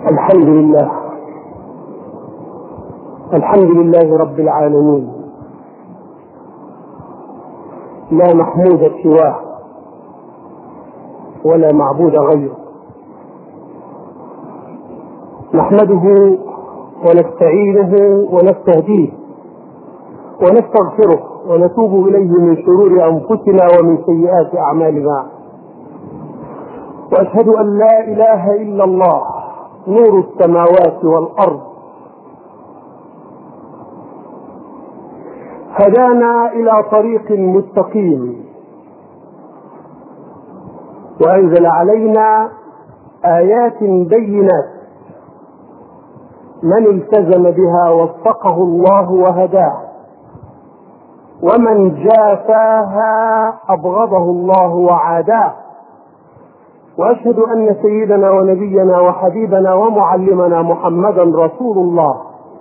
الحمد لله. الحمد لله رب العالمين، لا محمود سواه ولا معبود غيره. نحمده ونستعينه ونستهديه ونستغفره ونتوب إليه من شرور أنفسنا ومن سيئات أعمالنا، وأشهد أن لا إله إلا الله نور السماوات والأرض، هدانا إلى طريق مستقيم وأنزل علينا آيات بينات، من التزم بها وفقه الله وهداه، ومن جافاها أبغضه الله وعاداه. وأشهد أن سيدنا ونبينا وحبيبنا ومعلمنا محمدا رسول الله،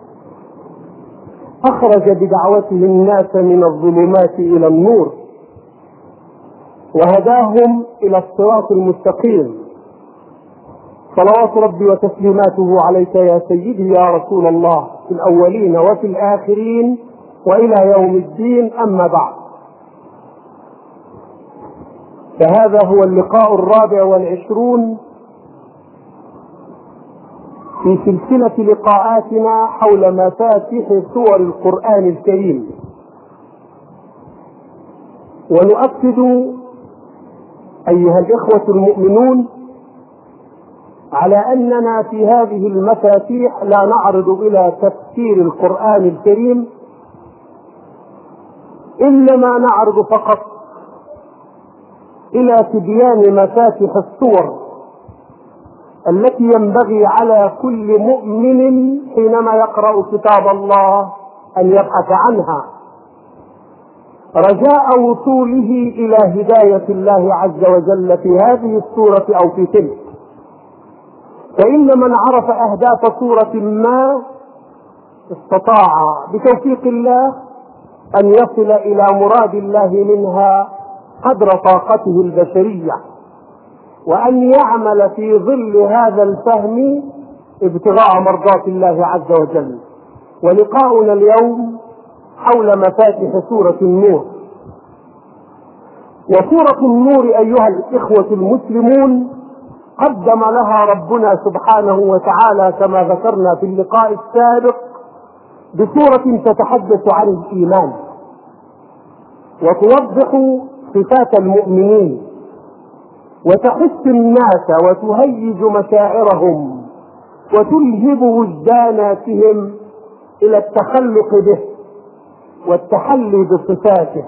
أخرج بدعوته الناس من الظلمات إلى النور وهداهم إلى الصراط المستقيم. صلوات ربي وتسليماته عليك يا سيدي يا رسول الله، في الأولين وفي الآخرين وإلى يوم الدين. أما بعد، فهذا هو اللقاء 24 في سلسلة لقاءاتنا حول مفاتيح سور القرآن الكريم. ونؤكد أيها الإخوة المؤمنون على أننا في هذه المفاتيح لا نعرض إلى تفسير القرآن الكريم، إنما نعرض فقط إلى تبيان مفاتيح السور التي ينبغي على كل مؤمن حينما يقرأ كتاب الله أن يبحث عنها، رجاء وصوله إلى هداية الله عز وجل في هذه السورة أو في تلك. فإن من عرف أهداف سورة ما استطاع بتوفيق الله أن يصل إلى مراد الله منها قدر طاقته البشرية، وأن يعمل في ظل هذا الفهم ابتغاء مرضات الله عز وجل. ولقاؤنا اليوم حول مفاتيح سورة النور. وسورة النور أيها الإخوة المسلمون قدم لها ربنا سبحانه وتعالى كما ذكرنا في اللقاء السابق بسورة تتحدث عن الإيمان وتوضح صفات المؤمنين وتحث الناس وتهيج مشاعرهم وتلهب وجداناتهم إلى التخلق به والتحلي بصفاته.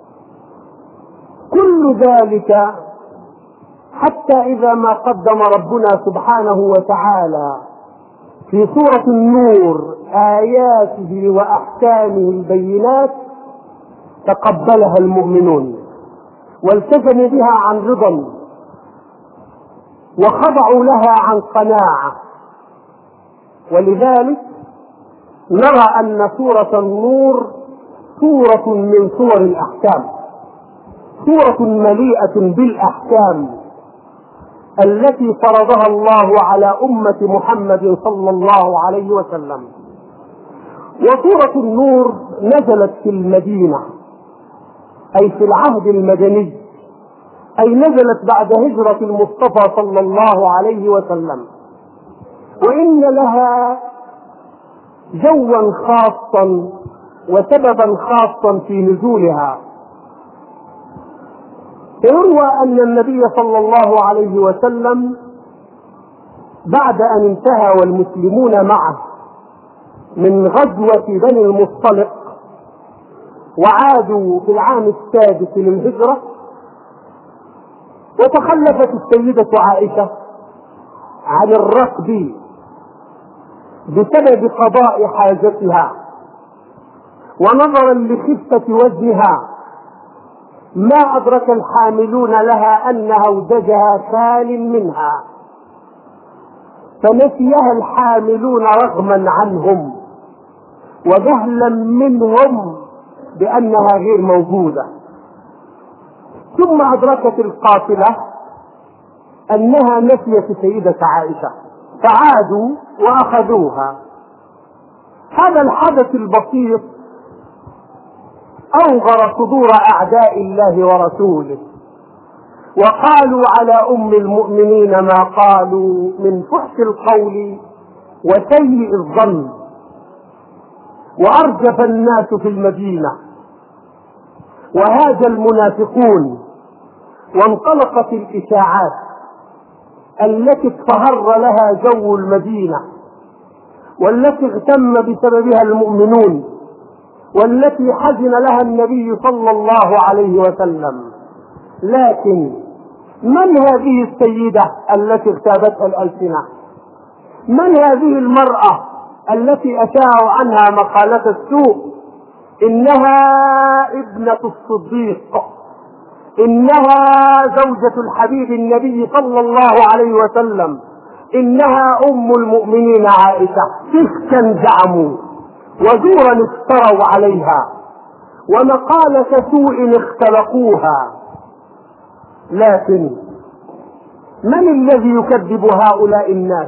كل ذلك حتى إذا ما قدم ربنا سبحانه وتعالى في سورة النور آياته وأحكامه البينات تقبلها المؤمنون والتزموا بها عن رضا وخضعوا لها عن قناعة. ولذلك نرى أن سورة النور سورة من سور الأحكام، سورة مليئة بالأحكام التي فرضها الله على أمة محمد صلى الله عليه وسلم. وسورة النور نزلت في المدينة، أي في العهد المدني، أي نزلت بعد هجرة المصطفى صلى الله عليه وسلم، وإن لها جوا خاصا وسببا خاصا في نزولها. يروى أن النبي صلى الله عليه وسلم بعد أن انتهى والمسلمون معه من غزوة بني المصطلق وعادوا في العام السادس للهجرة، وتخلفت السيدة عائشة عن الركب بسبب قضاء حاجتها، ونظرا لخفة وزنها ما أدرك الحاملون لها أن هودجها خال منها، فنسيها الحاملون رغما عنهم وجهلا منهم بأنها غير موجودة. ثم أدركت القافلة أنها نسيت سيدة عائشة، فعادوا وأخذوها. هذا الحدث البسيط أوغر صدور أعداء الله ورسوله، وقالوا على أم المؤمنين ما قالوا من فحش القول وسيء الظن، وأرجف الناس في المدينة، وهاج المنافقون، وانطلقت الإشاعات التي اصطهر لها جو المدينة، والتي اغتم بسببها المؤمنون، والتي حزن لها النبي صلى الله عليه وسلم. لكن من هذه السيدة التي اغتابتها الألسنة؟ من هذه المرأة التي أشاعوا عنها مقالة السوء؟ إنها ابنة الصديق، إنها زوجة الحبيب النبي صلى الله عليه وسلم، إنها أم المؤمنين عائشة. فسقا زعموا وزورا افتروا عليها ومقالة سوء اختلقوها. لكن من الذي يكذب هؤلاء الناس؟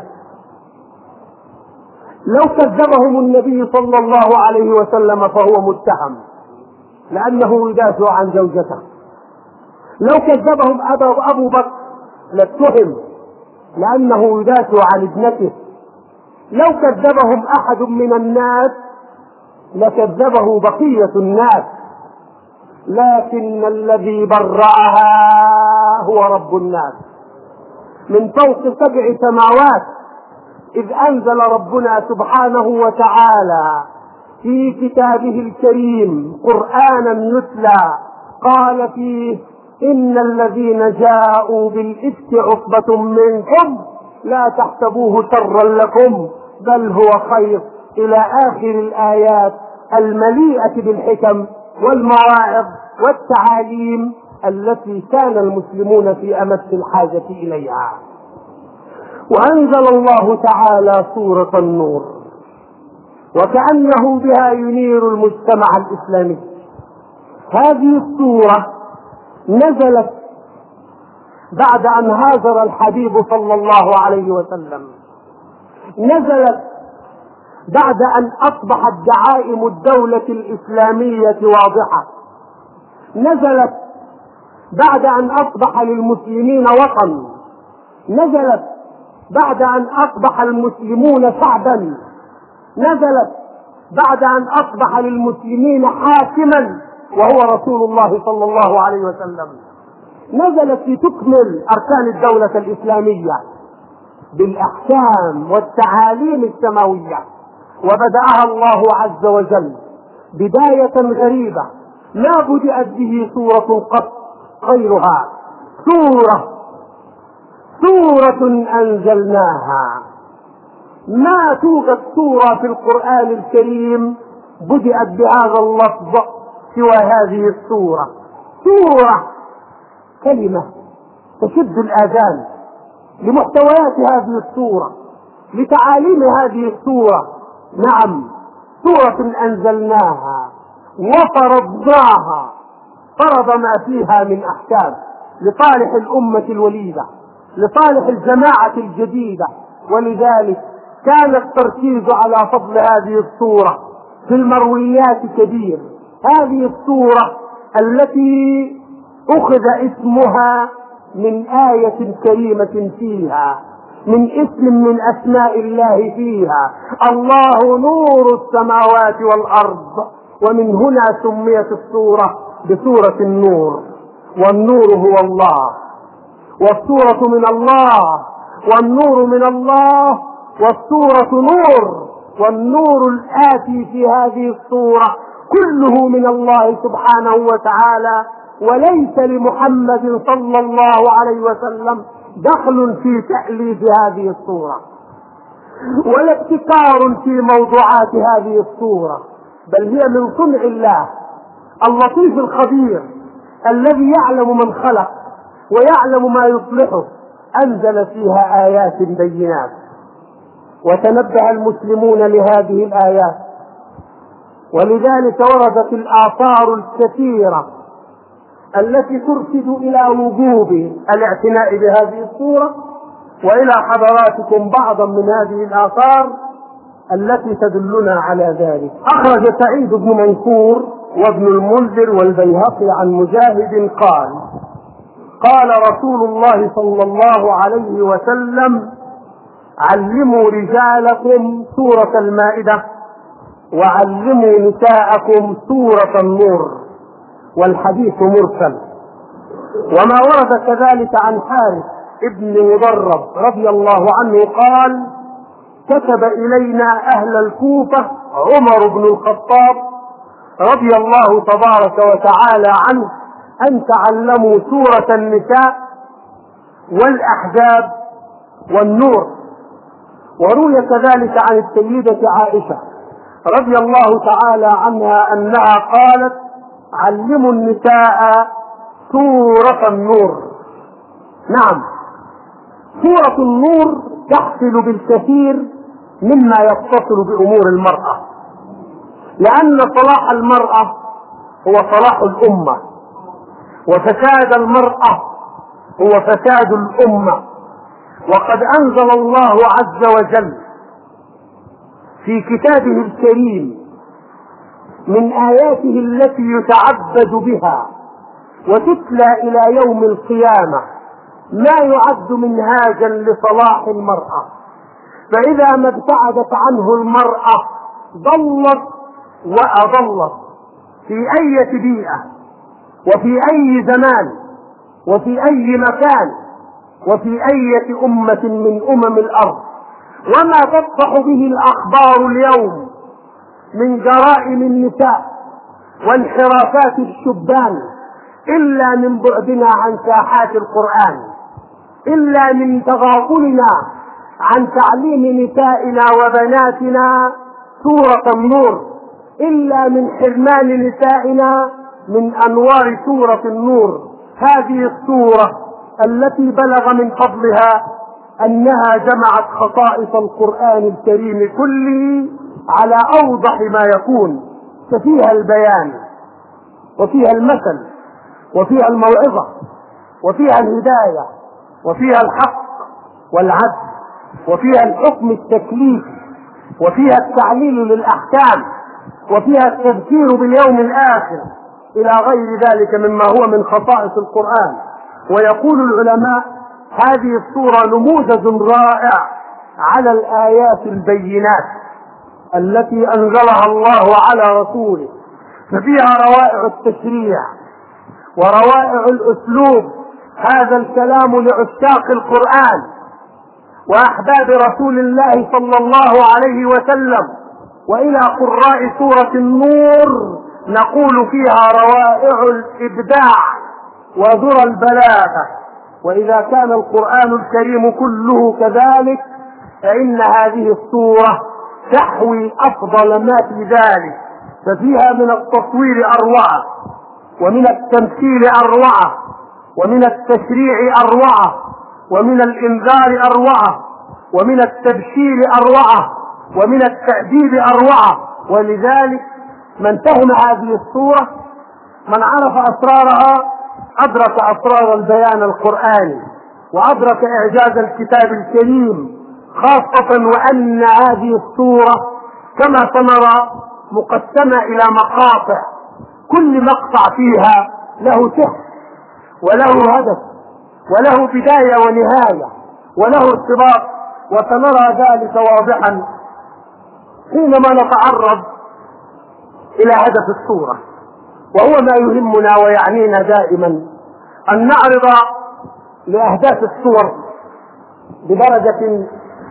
لو كذبهم النبي صلى الله عليه وسلم فهو متهم لأنه يدافع عن زوجته. لو كذبهم أبو بكر لاتهم لأنه يدافع عن ابنته. لو كذبهم أحد من الناس لكذبه بقية الناس. لكن الذي برأها هو رب الناس من فوق 7 سماوات، إذ أنزل ربنا سبحانه وتعالى في كتابه الكريم قرآنا يتلى قال فيه: إن الذين جاءوا بالإفك عصبة منكم لا تحسبوه شرا لكم بل هو خير، إلى آخر الآيات المليئة بالحكم والمواعظ والتعاليم التي كان المسلمون في أمس الحاجة إليها. وأنزل الله تعالى سورة النور، وكأنه بها ينير المجتمع الإسلامي. هذه السورة نزلت بعد أن هاجر الحبيب صلى الله عليه وسلم، نزلت بعد أن أصبحت دعائم الدولة الإسلامية واضحة، نزلت بعد أن أصبح للمسلمين وطن، نزلت بعد أن أصبح المسلمون شعبا، نزلت بعد أن أصبح للمسلمين حاكما وهو رسول الله صلى الله عليه وسلم، نزلت لتكمل أركان الدولة الإسلامية بالأحكام والتعاليم السماوية. وبدأها الله عز وجل بداية غريبة ما بدأت به سورة قط غيرها، سورة أنزلناها. ما توجد سورة في القرآن الكريم بدأت بهذا اللفظ سوى هذه السورة. سورة كلمة تشد الآذان لمحتويات هذه السورة، لتعاليم هذه السورة. نعم، سورة أنزلناها وفرضناها، فرض ما فيها من أحكام لصالح الأمة الوليدة، لصالح الجماعة الجديدة. ولذلك كان التركيز على فضل هذه السورة في المرويات كبير. هذه السورة التي أخذ اسمها من آية كريمة فيها، من اسم من أسماء الله فيها: الله نور السماوات والأرض. ومن هنا سميت السورة بسورة النور. والنور هو الله، والسورة من الله، والنور من الله، والسورة نور. والنور الآتي في هذه السورة كله من الله سبحانه وتعالى، وليس لمحمد صلى الله عليه وسلم دخل في تأليف هذه السورة ولا ابتكار في موضوعات هذه السورة، بل هي من صنع الله اللطيف الخبير الذي يعلم من خلق ويعلم ما يصلحه. أنزل فيها آيات بينات، وتنبه المسلمون لهذه الآيات. ولذلك وردت الآثار الكثيرة التي ترشد إلى وجوب الاعتناء بهذه السورة وإلى حضراتكم بعضا من هذه الآثار التي تدلنا على ذلك. أخرج سعيد بن منصور وابن المنذر والبيهقي عن مجاهد قال رسول الله صلى الله عليه وسلم: علموا رجالكم سورة المائدة وعلموا نساءكم سورة النور. والحديث مرسل. وما ورد كذلك عن حارث ابن مضرب رضي الله عنه قال: كتب إلينا أهل الكوفة عمر بن الخطاب رضي الله تبارك وتعالى عنه أن تعلموا سورة النساء والأحزاب والنور. وروي كذلك عن السيدة عائشة رضي الله تعالى عنها أنها قالت: علموا النساء سورة النور. نعم، سورة النور تحصل بالكثير مما يتصل بأمور المرأة، لأن صلاح المرأة هو صلاح الأمة، وفساد المرأة هو فساد الأمة. وقد أنزل الله عز وجل في كتابه الكريم من آياته التي يتعبد بها وتتلى إلى يوم القيامة ما يعد منهاجا لصلاح المرأة، فإذا ما ابتعدت عنه المرأة ضلت وأضلت في أي بيئة وفي أي زمان وفي أي مكان وفي أي أمة من أمم الأرض. وما تفتح به الأخبار اليوم من جرائم النساء وانحرافات الشبان إلا من بعدنا عن ساحات القرآن، إلا من تغافلنا عن تعليم نسائنا وبناتنا سورة النور، إلا من حرمان نسائنا من أنوار سورة النور، هذه السورة التي بلغ من فضلها أنها جمعت خصائص القرآن الكريم كله على أوضح ما يكون، ففيها البيان وفيها المثل وفيها الموعظة وفيها الهداية وفيها الحق والعدل وفيها الحكم التكليفي وفيها التعليل للأحكام وفيها التذكير باليوم الآخر إلى غير ذلك مما هو من خصائص القرآن. ويقول العلماء: هذه السورة نموذج رائع على الآيات البينات التي أنزلها الله على رسوله، ففيها روائع التشريع وروائع الأسلوب. هذا الكلام لعشاق القرآن وأحباب رسول الله صلى الله عليه وسلم. وإلى قراء سورة النور نقول: فيها روائع الإبداع وذرى البلاغة. وإذا كان القرآن الكريم كله كذلك فإن هذه السورة تحوي أفضل ما في ذلك، ففيها من التصوير أروعة، ومن التمثيل أروعة، ومن التشريع أروعة، ومن الإنذار أروعة، ومن التبشير أروعة، ومن التأديب أروعة. ولذلك من فهم هذه السورة، من عرف أسرارها، أدرك أسرار البيان القرآني وأدرك إعجاز الكتاب الكريم، خاصة وأن هذه السورة كما سنرى مقسمة إلى مقاطع، كل مقطع فيها له سحر وله هدف وله بداية ونهاية وله ارتباط، وسنرى ذلك واضحا حينما نتعرض إلى هدف السورة. وهو ما يهمنا ويعنينا دائما أن نعرض لأهداف السور بدرجة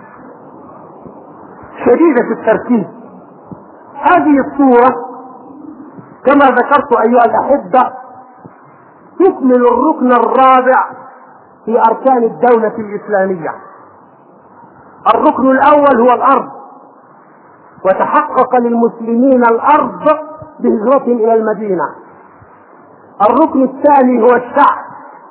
شديدة التركيز. هذه السورة كما ذكرت أيها الأحبة تكمل الركن الرابع في أركان الدولة الإسلامية. الركن الأول هو الأرض، وتحقق للمسلمين الأرض بهجرتهم إلى المدينة. الركن الثاني هو الشعب،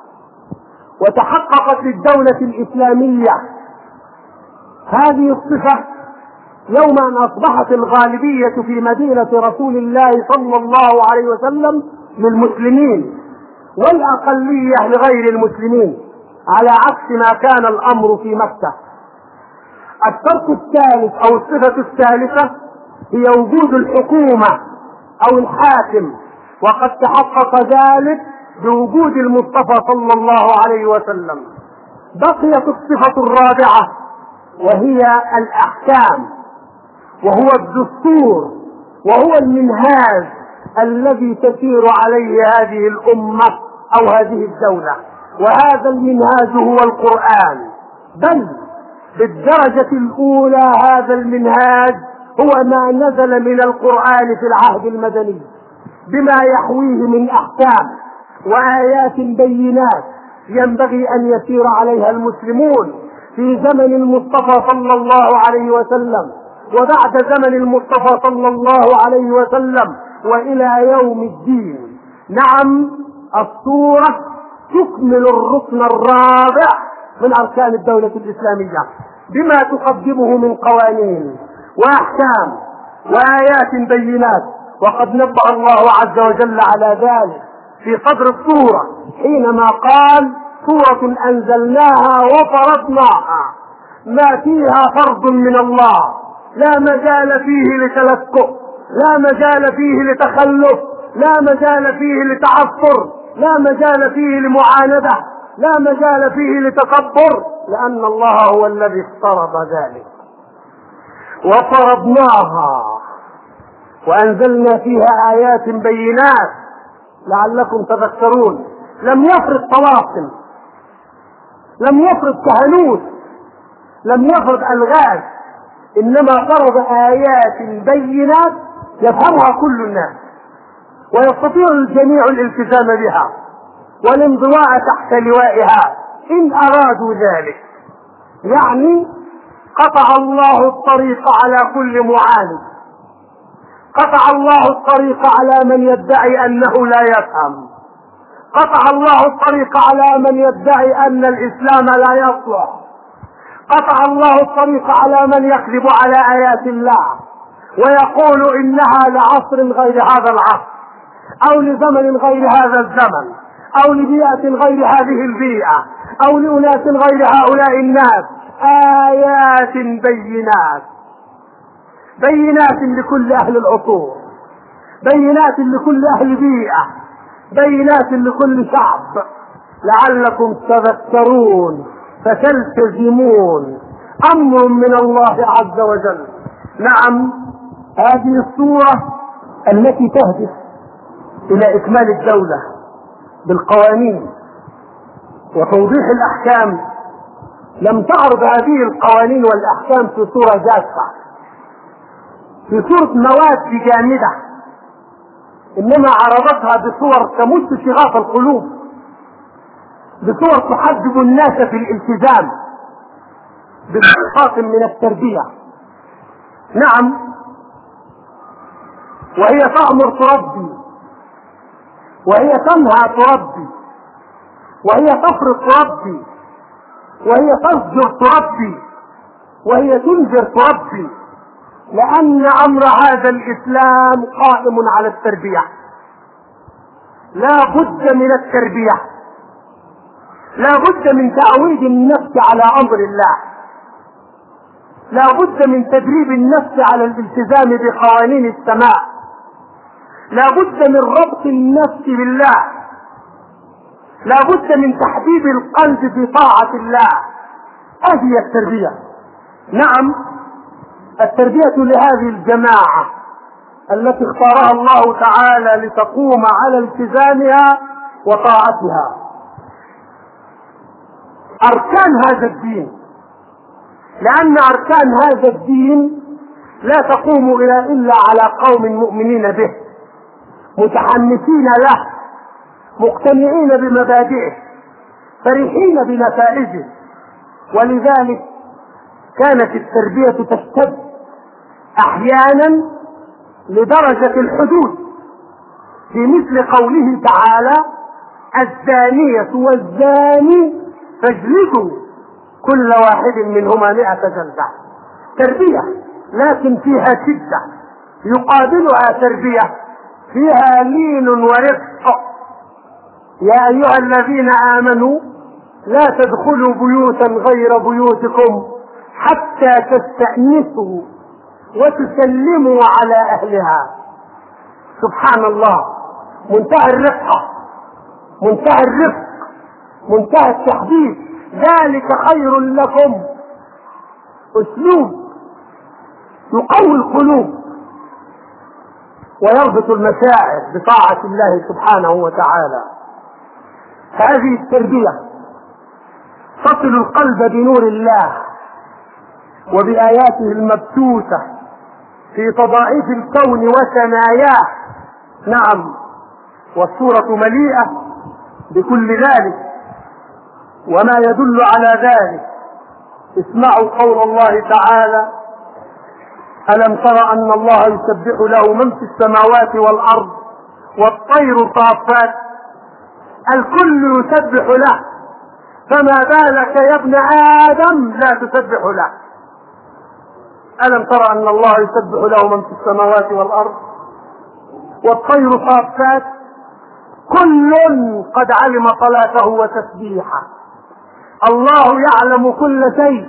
وتحققت للدولة الإسلامية هذه الصفة يوم أن أصبحت الغالبية في مدينة رسول الله صلى الله عليه وسلم للمسلمين والأقلية لغير المسلمين. على عكس ما كان الأمر في مكة. الشرط الثالث أو الصفة الثالثة هي وجود الحكومة أو الحاكم، وقد تحقق ذلك بوجود المصطفى صلى الله عليه وسلم. بقيت الصفة الرابعة وهي الأحكام، وهو الدستور، وهو المنهاج الذي تسير عليه هذه الأمة أو هذه الدولة. وهذا المنهاج هو القرآن، بل بالدرجة الأولى هذا المنهاج هو ما نزل من القرآن في العهد المدني بما يحويه من أحكام وآيات بينات ينبغي أن يسير عليها المسلمون في زمن المصطفى صلى الله عليه وسلم وبعد زمن المصطفى صلى الله عليه وسلم وإلى يوم الدين. نعم، الصورة تكمل الركن الرابع من أركان الدولة الإسلامية بما تقدمه من قوانين وأحكام وآيات بينات. وقد نبه الله عز وجل على ذلك في صدر السورة حينما قال: سورة أنزلناها وفرضناها ما فيها فرض من الله، لا مجال فيه لتلكؤ، لا مجال فيه لتخلف، لا مجال فيه لتعثر، لا مجال فيه لمعاندة، لا مجال فيه لتكبر، لأن الله هو الذي افترض ذلك. وفرضناها وأنزلنا فيها آيات بينات لعلكم تذكرون. لم يفرض طواقم، لم يفرض كهنوت، لم يفرض ألغاز، إنما فرض آيات بينات يفهمها كل الناس ويستطيع الجميع الالتزام بها والانضواء تحت لوائها إن أرادوا ذلك. يعني قطع الله الطريق على كل معاند، قطع الله الطريق على من يدعي أنه لا يفهم، قطع الله الطريق على من يدعي أن الإسلام لا يصلح، قطع الله الطريق على من يكذب على آيات الله ويقول إنها لعصر غير هذا العصر، أو لزمن غير هذا الزمن، أو لبيئة غير هذه البيئة، أو لأناس غير هؤلاء الناس. آيات بينات، بينات لكل أهل العصور، بينات لكل أهل بيئة، بينات لكل شعب، لعلكم تذكرون فتلتزمون. أمر من الله عز وجل. نعم، هذه الصورة التي تهدف إلى إكمال الدولة بالقوانين وتوضيح الأحكام لم تعرض هذه القوانين والأحكام في صورة جافة، في صورة مواد جامدة، إنما عرضتها بصور تمس شغاف القلوب، بصور تحجب الناس في الالتزام، بصفات من التربية. نعم، وهي تأمر تربي، وهي تنهى تربي، وهي تفرض تربي، وهي تزجر تربي، وهي تنذر تربي، لأن أمر هذا الإسلام قائم على التربية. لا بد من التربية، لا بد من تعويد النفس على أمر الله، لا بد من تدريب النفس على الالتزام بقوانين السماء، لا بد من ربط النفس بالله، لا بد من تحبيب القلب بطاعة الله. هذه التربية. نعم، التربية لهذه الجماعة التي اختارها الله تعالى لتقوم على التزامها وطاعتها. أركان هذا الدين، لأن أركان هذا الدين لا تقوم إلا على قوم مؤمنين به، متحمسين له، مقتنعين بمبادئه، فرحين بنتائجه. ولذلك كانت التربية تشتد أحيانا لدرجة الحدود، في مثل قوله تعالى: الزانية والزاني فاجلدوا كل واحد منهما 100 جلدة. تربية لكن فيها شدة، يقابلها تربية فيها لين ورفق. يا أيها الذين آمنوا لا تدخلوا بيوتا غير بيوتكم حتى تستأنسوا وتسلموا على أهلها. سبحان الله، منتهى الرفقة، منتهى الرفق، منتهى التحديث. ذلك خير لكم، أسلوب يقوي القلوب ويربط المشاعر بطاعة الله سبحانه وتعالى. هذه التربية تصل القلب بنور الله وبآياته المبثوثة في تضاعيف الكون وثناياه. نعم، والسورة مليئة بكل ذلك وما يدل على ذلك. اسمعوا قول الله تعالى: ألم تر أن الله يسبح له من في السماوات والأرض والطير صافات. الكل يسبح له، فما بالك يا ابن آدم لا تسبح له؟ ألم تر أن الله يسبح له من في السماوات والأرض والطير صافات، كل قد علم صلاته وتسبيحه. الله يعلم كل شيء،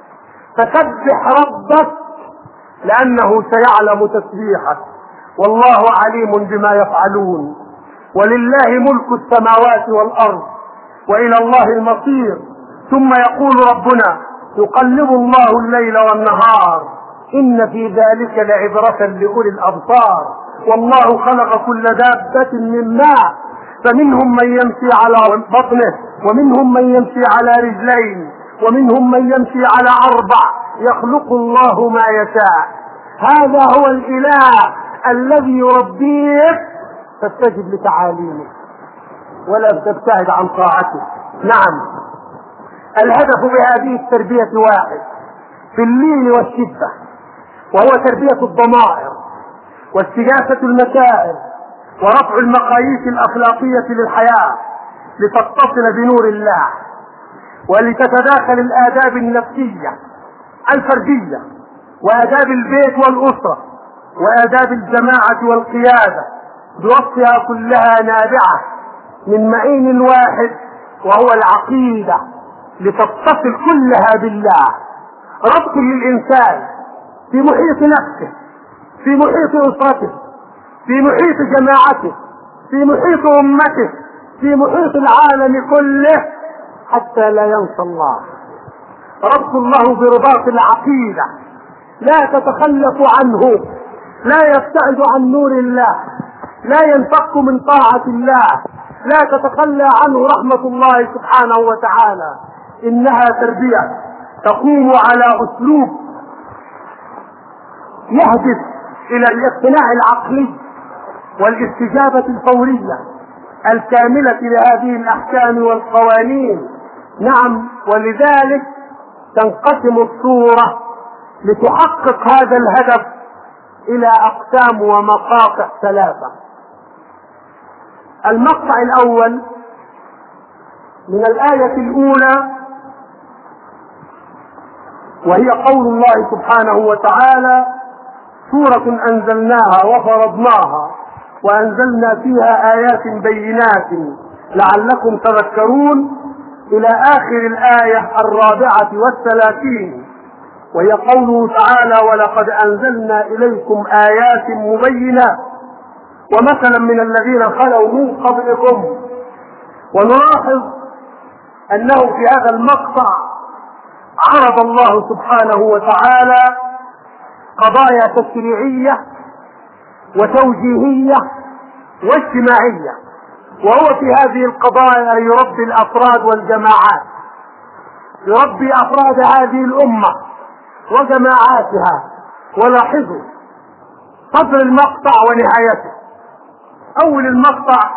فسبح ربك لأنه سيعلم تسبيحك، والله عليم بما يفعلون. ولله ملك السماوات والأرض وإلى الله المصير. ثم يقول ربنا: يقلب الله الليل والنهار إن في ذلك لعبرة لأولي الأبصار. والله خلق كل دابة من ماء، فمنهم من يمشي على بطنه ومنهم من يمشي على رجلين ومنهم من يمشي على 4، يخلق الله ما يشاء. هذا هو الإله الذي يربيك، فاستجب لتعاليمه ولا تبتعد عن طاعته. نعم، الهدف بهذه التربية واحد في اللين والشدة، وهو تربية الضمائر واستجابة المشاعر ورفع المقاييس الأخلاقية للحياة لتتصل بنور الله، ولتتداخل الآداب النفسية الفردية وآداب البيت والأسرة وآداب الجماعة والقيادة بوصفها كلها نابعة من معين واحد وهو العقيدة، لتتصل كلها بالله. ربط للإنسان في محيط نفسه، في محيط أسرته، في محيط جماعته، في محيط أمته، في محيط العالم كله، حتى لا ينسى الله. ربط الله برباط العقيدة، لا تتخلف عنه، لا يبتعد عن نور الله، لا ينفك من طاعة الله، لا تتخلى عنه رحمة الله سبحانه وتعالى. إنها تربية تقوم على أسلوب يهدف إلى الاقتناع العقلي والاستجابة الفورية الكاملة لهذه الأحكام والقوانين. نعم، ولذلك تنقسم الصورة لتحقق هذا الهدف إلى أقسام ومقاطع 3. المقطع الأول من الآية الأولى، وهي قول الله سبحانه وتعالى: سورة أنزلناها وفرضناها وأنزلنا فيها آيات بينات لعلكم تذكرون، إلى آخر الآية 34، وهي قوله تعالى: ولقد أنزلنا إليكم آيات مبينات ومثلا من الذين خلوا من قبلكم. ونلاحظ أنه في هذا المقطع عرض الله سبحانه وتعالى قضايا تشريعية وتوجيهية واجتماعية، وهو في هذه القضايا يربي الأفراد والجماعات، يربي أفراد هذه الأمة وجماعاتها. ولاحظوا صدر المقطع ونهايته. أول المقطع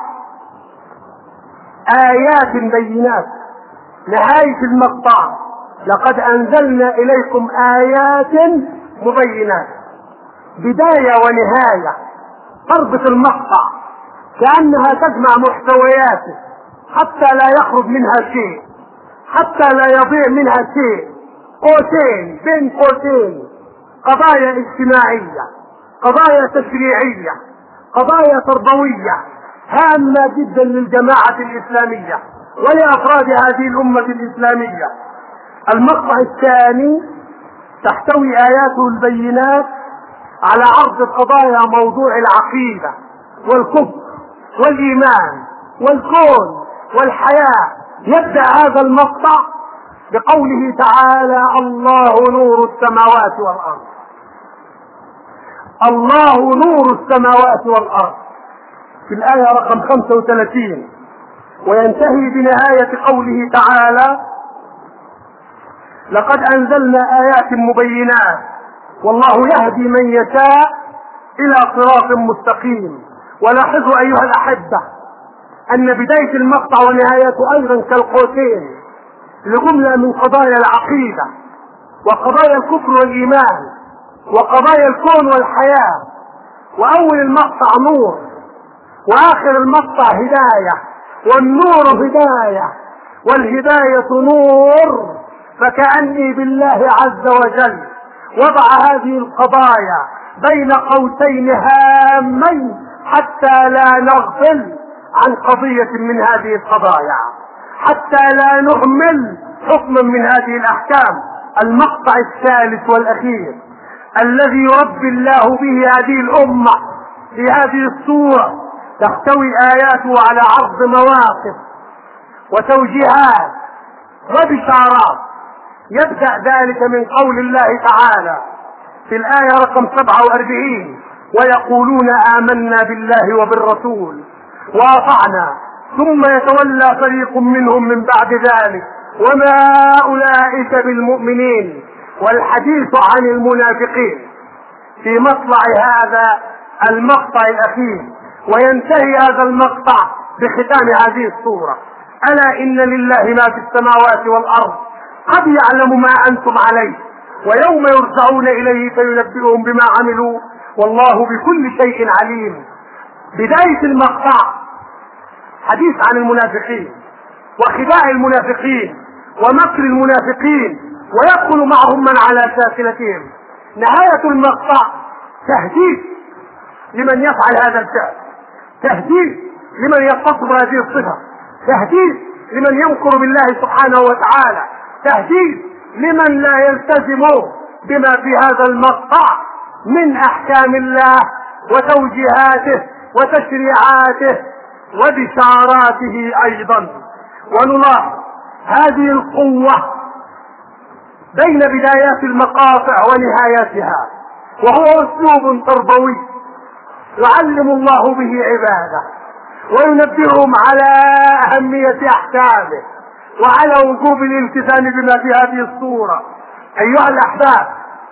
آيات بينات، نهاية المقطع لقد أنزلنا إليكم آيات مبينات. بداية ونهاية، تربط المقطع كأنها تجمع محتوياته حتى لا يخرج منها شيء، حتى لا يضيع منها شيء. قوسين بين قوسين، قضايا اجتماعية، قضايا تشريعية، قضايا تربوية هامة جدا للجماعة الإسلامية ولأفراد هذه الأمة الإسلامية. المقطع الثاني تحتوي آياته البينات على عرض قضايا موضوع العقيدة والكفر والإيمان والكون والحياة. يبدأ هذا المقطع بقوله تعالى: الله نور السماوات والأرض. الله نور السماوات والأرض في الآية رقم 35، وينتهي بنهاية قوله تعالى: لقد أنزلنا آيات مبينات والله يهدي من يشاء إلى صراط مستقيم. ولاحظوا أيها الأحبة أن بداية المقطع ونهايته أيضا كالقوسين لجملة من قضايا العقيدة وقضايا الكفر والإيمان وقضايا الكون والحياة. وأول المقطع نور وآخر المقطع هداية، والنور هداية والهداية نور. فكأني بالله عز وجل وضع هذه القضايا بين قوسين هامين حتى لا نغفل عن قضية من هذه القضايا، حتى لا نهمل حكما من هذه الأحكام. المقطع الثالث والأخير الذي يربي الله به هذه الأمة في هذه الصورة تحتوي آياته على عرض مواقف وتوجيهات وبشارات. يبدأ ذلك من قول الله تعالى في الآية رقم 47: ويقولون آمنا بالله وبالرسول وأطعنا ثم يتولى فريق منهم من بعد ذلك وما أولئك بالمؤمنين. والحديث عن المنافقين في مطلع هذا المقطع الأخير. وينتهي هذا المقطع بختام هذه السورة: ألا إن لله ما في السماوات والأرض قد يعلم ما أنتم عليه ويوم يرجعون إليه فينبئهم بما عملوا والله بكل شيء عليم. بداية المقطع حديث عن المنافقين وخداع المنافقين ومكر المنافقين ويدخل معهم من على شاكلتهم. نهاية المقطع تهديد لمن يفعل هذا الفعل، تهديد لمن يتصف بهذه الصفة، تهديد لمن يمكر بالله سبحانه وتعالى، تهديد لمن لا يلتزم بما في هذا المقطع من أحكام الله وتوجيهاته وتشريعاته وبشاراته أيضا. ونلاحظ هذه القوة بين بدايات المقاطع ونهاياتها، وهو أسلوب تربوي يعلم الله به عباده وينبههم على أهمية أحكامه وعلى وجوب الالتزام بما في هذه الصورة. أيها الأحباب،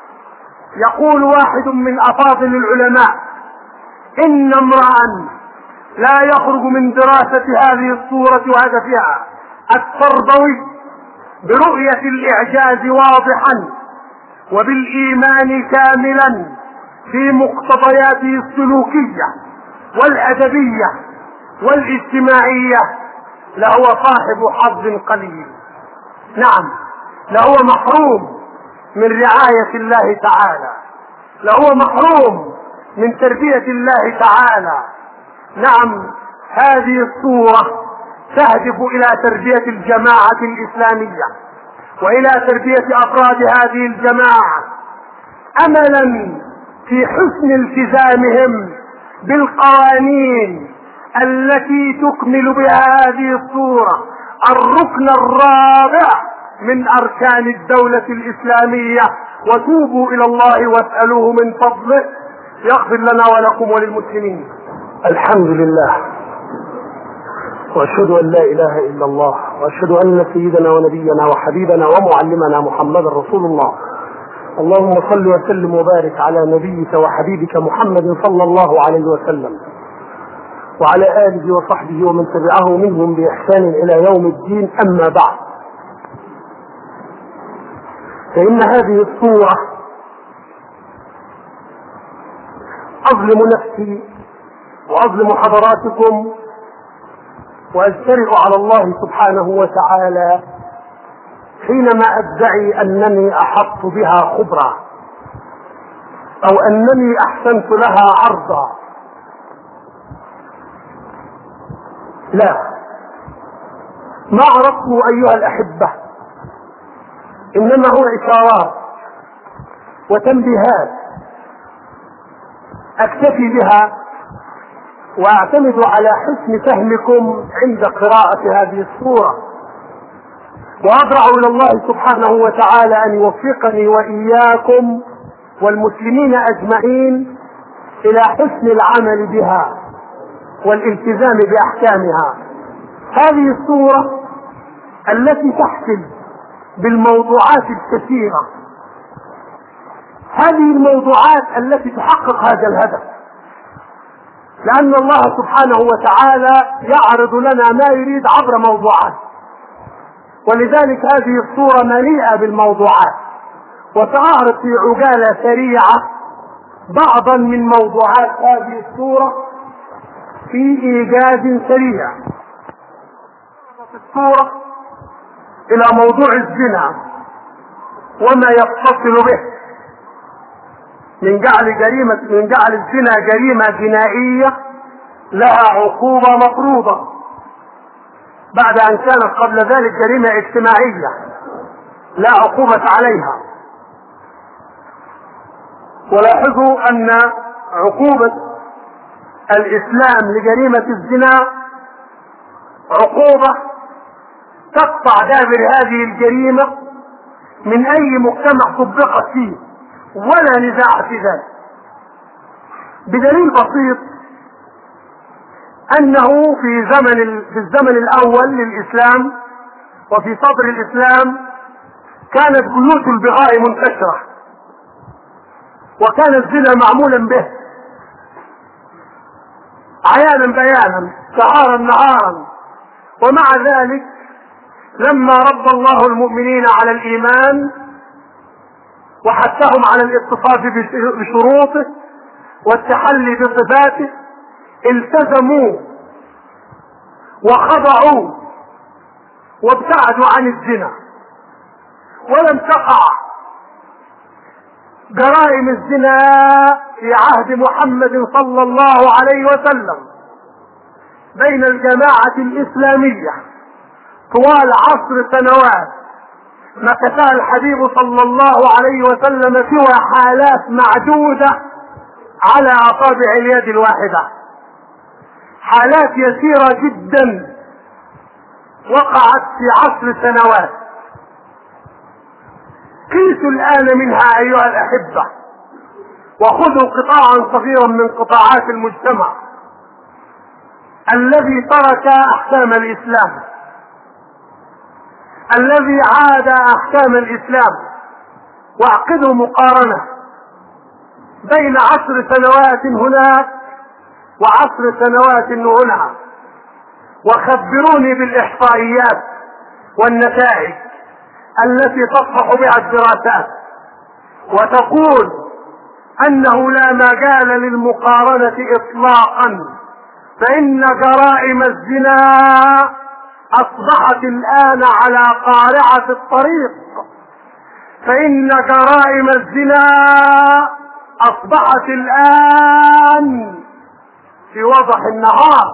يقول واحد من أفاضل العلماء: إن امرأ لا يخرج من دراسة هذه الصورة وهدفها التربوي برؤية الإعجاز واضحا وبالإيمان كاملا في مقتضياته السلوكية والأدبية والاجتماعية لهو صاحب حظ قليل. نعم، لهو محروم من رعاية الله تعالى، لهو محروم من تربية الله تعالى. نعم، هذه الصورة تهدف إلى تربية الجماعة الإسلامية وإلى تربية أفراد هذه الجماعة أملا في حسن التزامهم بالقوانين التي تكمل بها هذه الصورة الركن الرابع من أركان الدولة الإسلامية. وتوبوا إلى الله واسألوه من فضله يغفر لنا ولكم وللمسلمين. الحمد لله، وأشهد أن لا إله إلا الله، وأشهد أن سيدنا ونبينا وحبيبنا ومعلمنا محمد رسول الله. اللهم صل وسلم وبارك على نبيك وحبيبك محمد صلى الله عليه وسلم وعلى آله وصحبه ومن تبعه منهم بإحسان إلى يوم الدين. أما بعد، فإن هذه الصورة أظلم نفسي وأظلم حضراتكم وأجترئ على الله سبحانه وتعالى حينما أدعي أنني أحط بها خبرا أو أنني أحسنت لها عرضا. لا، ما عرفته أيها الأحبة إنما هو إشارات وتنبيهات أكتفي بها وأعتمد على حسن فهمكم عند قراءة هذه السورة، وأضرع إلى الله سبحانه وتعالى أن يوفقني وإياكم والمسلمين أجمعين إلى حسن العمل بها والالتزام بأحكامها. هذه السورة التي تحتل بالموضوعات الكثيرة، هذه الموضوعات التي تحقق هذا الهدف، لأن الله سبحانه وتعالى يعرض لنا ما يريد عبر موضوعات، ولذلك هذه السورة مليئة بالموضوعات. وسأعرض في عجالة سريعة بعضا من موضوعات هذه السورة في إيجاز سريع. السورة إلى موضوع الزنا وما يتصل به من جعل الزنا جريمة جنائية لها عقوبة مفروضة، بعد أن كانت قبل ذلك جريمة اجتماعية لا عقوبة عليها. ولاحظوا أن عقوبة الإسلام لجريمة الزنا عقوبة تقطع دابر هذه الجريمة من أي مجتمع طبقت فيه، ولا نزاع في ذلك، بدليل بسيط أنه في الزمن الأول للإسلام وفي صدر الإسلام كانت بيوت البغاء منتشرة، وكان الزنا معمولا به عيانا بيانا سهارا نهارا. ومع ذلك لما ربى الله المؤمنين على الإيمان وحثهم على الاتصاف بشروطه والتحلي بصفاته التزموا وخضعوا وابتعدوا عن الزنا، ولم تقع جرائم الزنا في عهد محمد صلى الله عليه وسلم بين الجماعة الإسلامية طوال 10 سنوات مكثها الحبيب صلى الله عليه وسلم سوى حالات معدودة على أصابع اليد الواحدة، حالات يسيرة جدا وقعت في 10 سنوات. قيسوا الآن منها أيها الأحبة وخذوا قطاعا صغيرا من قطاعات المجتمع الذي ترك أحكام الإسلام، الذي عاد أحكام الإسلام، واعقدوا مقارنة بين 10 سنوات هناك و10 سنوات هنا، وخبروني بالإحصائيات والنتائج التي تصفح بها الدراسات وتقول أنه لا مجال للمقارنة إطلاقا، فإن جرائم الزنا أصبحت الآن على قارعة الطريق، فإن جرائم الزنا أصبحت الآن في وضح النهار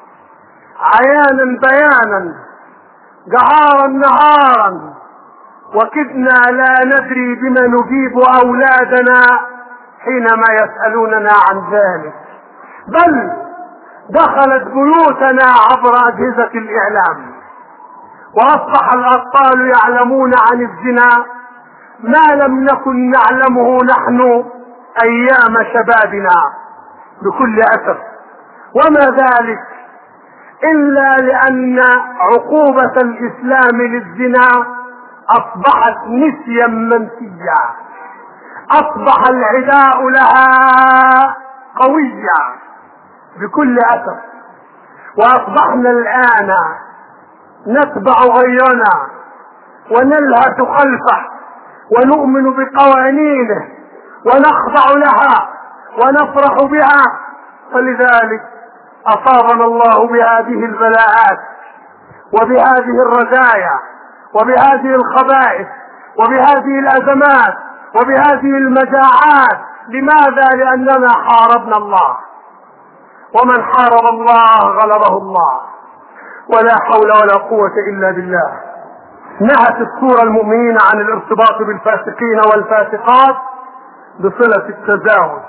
عيانا بيانا جهارا نهارا، وكدنا لا ندري بما نجيب أولادنا حينما يسألوننا عن ذلك، بل دخلت بيوتنا عبر أجهزة الإعلام، وأصبح الأطفال يعلمون عن الزنا ما لم نكن نعلمه نحن أيام شبابنا بكل أسف. وما ذلك إلا لأن عقوبة الإسلام للزنا أصبحت نسيا منسيا، أصبح العداء لها قويا بكل أسف، وأصبحنا الآن نتبع غيرنا ونلهث خلفه ونؤمن بقوانينه ونخضع لها ونفرح بها، فلذلك أصابنا الله بهذه البلاءات وبهذه الرزايا وبهذه الخبائث وبهذه الأزمات وبهذه المجاعات. لماذا؟ لأننا حاربنا الله، ومن حارب الله غلبه الله، ولا حول ولا قوة إلا بالله. نهت السورة المؤمنين عن الارتباط بالفاسقين والفاسقات بصلة التزاوج،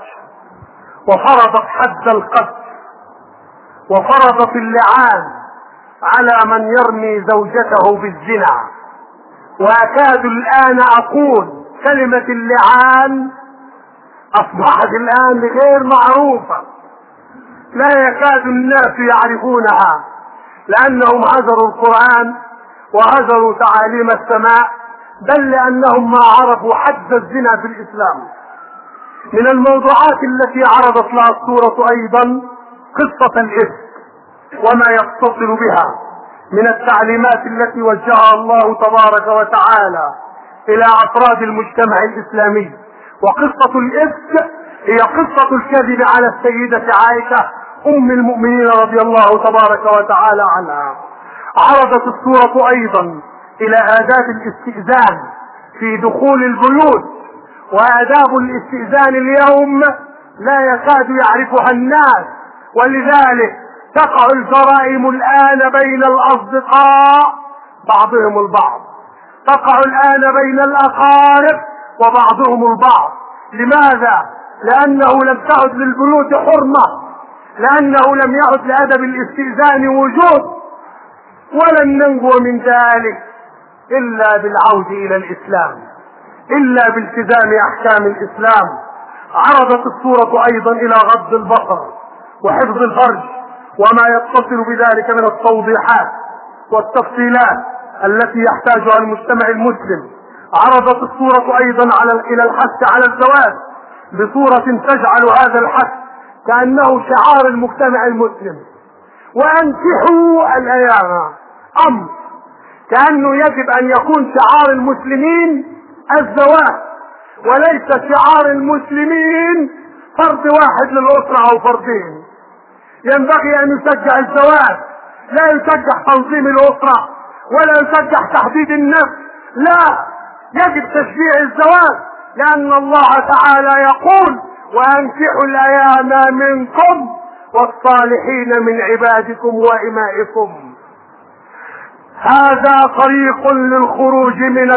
وفرضت حد القذف، وفرضت اللعان على من يرمي زوجته بالزنا. وأكاد الآن أقول كلمة اللعان أصبحت الآن غير معروفة، لا يكاد الناس يعرفونها، لأنهم هجروا القرآن وهجروا تعاليم السماء، بل لأنهم ما عرفوا حد الزنا في الإسلام. من الموضوعات التي عرضت لها السورة أيضا قصة الإفك وما يتصل بها من التعليمات التي وجهها الله تبارك وتعالى إلى أفراد المجتمع الإسلامي. وقصة الإفك هي قصة الكذب على السيدة عائشة أم المؤمنين رضي الله تبارك وتعالى عنها. عرضت السورة أيضا إلى آداب الاستئذان في دخول البيوت، وآداب الاستئذان اليوم لا يكاد يعرفها الناس، ولذلك تقع الجرائم الآن بين الأصدقاء بعضهم البعض، تقع الآن بين الأقارب وبعضهم البعض. لماذا؟ لأنه لم تعد للبيوت حرمة، لأنه لم يعد لأدب الاستئذان وجود، ولن ننجو من ذلك إلا بالعودة إلى الإسلام، إلا بالتزام أحكام الإسلام. عرضت السورة أيضا إلى غض البصر وحفظ الفرج وما يتصل بذلك من التوضيحات والتفصيلات التي يحتاجها المجتمع المسلم. عرضت السورة أيضا إلى الحث على الزواج بصورة تجعل هذا الحث كأنه شعار المجتمع المسلم. وأنكحوا الأيام، أمر كأنه يجب أن يكون شعار المسلمين الزواج، وليس شعار المسلمين فرد واحد للأسرة أو فردين. ينبغي أن يشجع الزواج، لا يشجع تنظيم الأسرة ولا يشجع تحديد النفس، لا، يجب تشجيع الزواج، لأن الله تعالى يقول وأنكحوا الأيام منكم والصالحين من عبادكم وإمائكم. هذا طريق للخروج من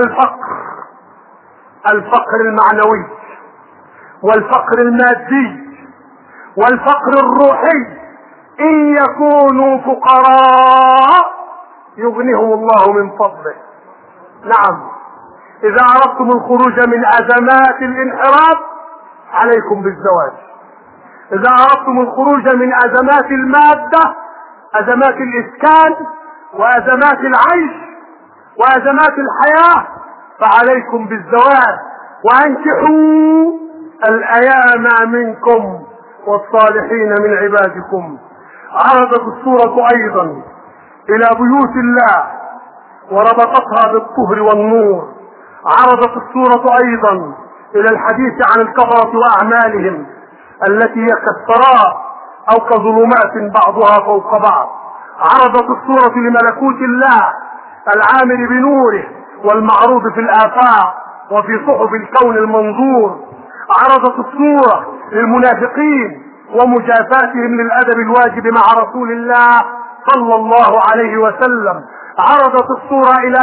الفقر المعنوي والفقر المادي والفقر الروحي. إن يكونوا فقراء يغنيهم الله من فضله. نعم، إذا أردتم الخروج من أزمات الانحراف عليكم بالزواج. إذا أردتم الخروج من أزمات المادة، أزمات الإسكان وأزمات العيش وأزمات الحياة، فعليكم بالزواج. وأنكحوا الأيام منكم والصالحين من عبادكم. عرضت السورة أيضا إلى بيوت الله وربطتها بالطهر والنور. عرضت السورة أيضا إلى الحديث عن الكفرة وأعمالهم التي هي كالسراب أو كظلمات بعضها فوق بعض. عرضت السورة لملكوت الله العامل بنوره والمعروض في الآفاق وفي صحف الكون المنظور. عرضت السورة للمنافقين ومجافاتهم للأدب الواجب مع رسول الله صلى الله عليه وسلم. عرضت السورة إلى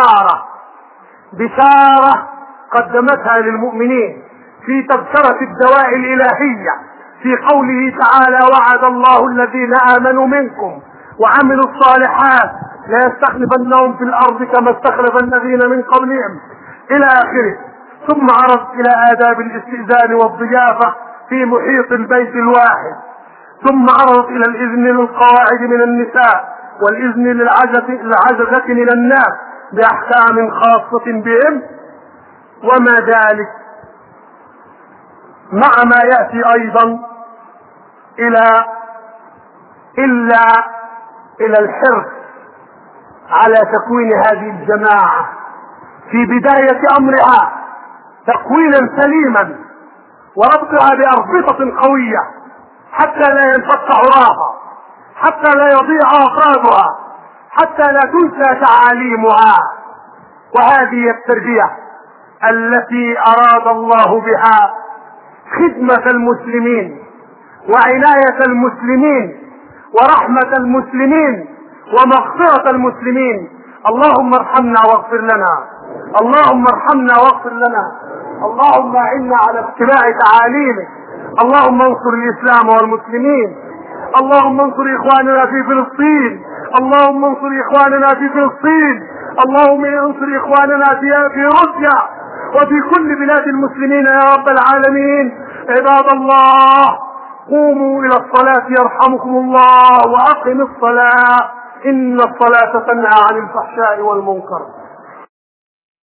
بشارة قدمتها للمؤمنين في تذكرة الدواء الإلهية في قوله تعالى وعد الله الذين آمنوا منكم وعملوا الصالحات لا يستخلفنهم في الأرض كما استخلف الذين من قبلهم إلى آخره. ثم عرض إلى آداب الاستئذان والضيافة في محيط البيت الواحد. ثم عرضت إلى الإذن للقواعد من النساء والإذن للعجزة من الناس بأحكام خاصة بهم. وما ذلك مع ما يأتي أيضا إلى الحرص على تكوين هذه الجماعة في بداية أمرها تكوينا سليما وربطها بأربطة قوية حتى لا ينفك عراها، حتى لا يضيع أفرادها، حتى لا تنسى تعاليمها. وهذه التربية التي أراد الله بها خدمة المسلمين وعناية المسلمين ورحمة المسلمين ومغفرة المسلمين. اللهم ارحمنا واغفر لنا، اللهم ارحمنا واغفر لنا، اللهم اعنا على اتباع تعاليمك، اللهم انصر الاسلام والمسلمين، اللهم انصر اخواننا في فلسطين، اللهم انصر اخواننا في فلسطين، اللهم انصر اخواننا في روسيا وفي كل بلاد المسلمين يا رب العالمين. عباد الله، قوموا الى الصلاة يرحمكم الله، واقم الصلاة، ان الصلاة تنهى عن الفحشاء والمنكر.